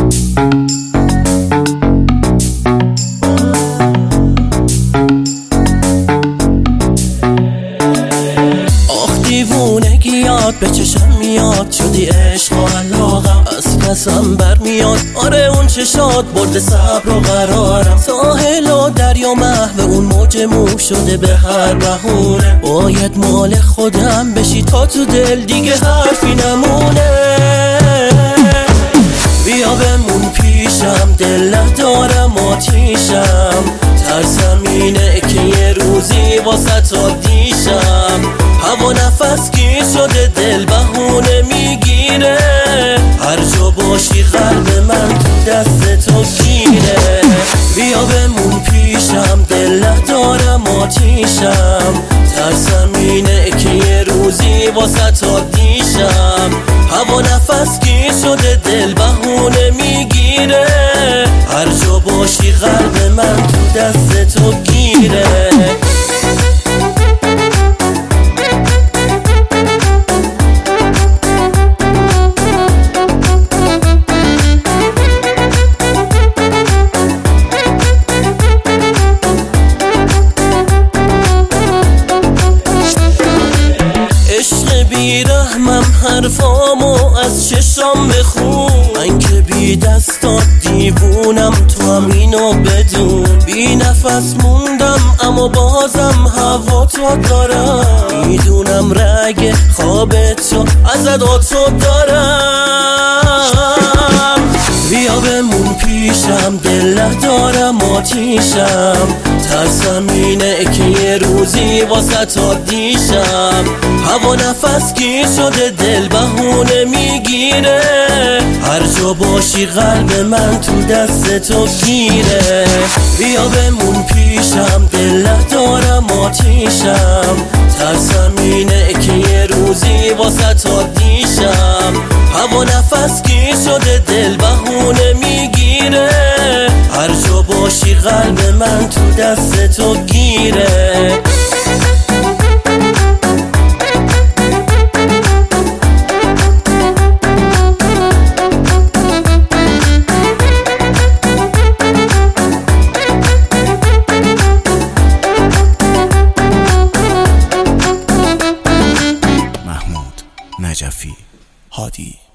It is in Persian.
دیوونگیات به چشم میاد، شدی عشق و علاقم، از پسم برمیاد. آره اون چشات برده صبر و قرارم، ساحل و دریا محو اون موج مو شده به هر بهونه. باید مال خودم بشی تا تو دل دیگه حرفی نمونه. بیا بمون پیشم، دل ندارم آتیشم، ترسم اینه که یه روزی واسه تا دیشم. هوا نفس گیر شده، دل بهونه میگیره، هر جا باشی قلب من تو دست تو گیره. بیا بمون پیشم، دل ندارم آتیشم، ترسم اینه که یه روزی واسه تا دیشم. هوا نفس گیر شده، دل بهونه میگیره، هر جا باشی قلب من تو دست تو گیره. بیرحمم حرفامو از چشام بخون، من که بی دستات دیوونم، تو هم اینو بدون. بی نفس موندم اما بازم هوا تو دارم، میدونم رگ خواب تو ازت تو دارم. بیا بمون پیشم، دل ندارم آتیشم، ترسم اینه که یه روزی واسه تا دیشم. هوا نفس گیر شده، دل بهونه میگیره، هر جا باشی قلب من تو دست تو گیره. بیا بمون پیشم، دل ندارم آتیشم، ترسم اینه که یه روزی واسه تا دیشم. هوا نفس گیر شده، دل بهونه میگیره، هر جا باشی قلب من تو دست تو گیره. محمود نجفی هادی.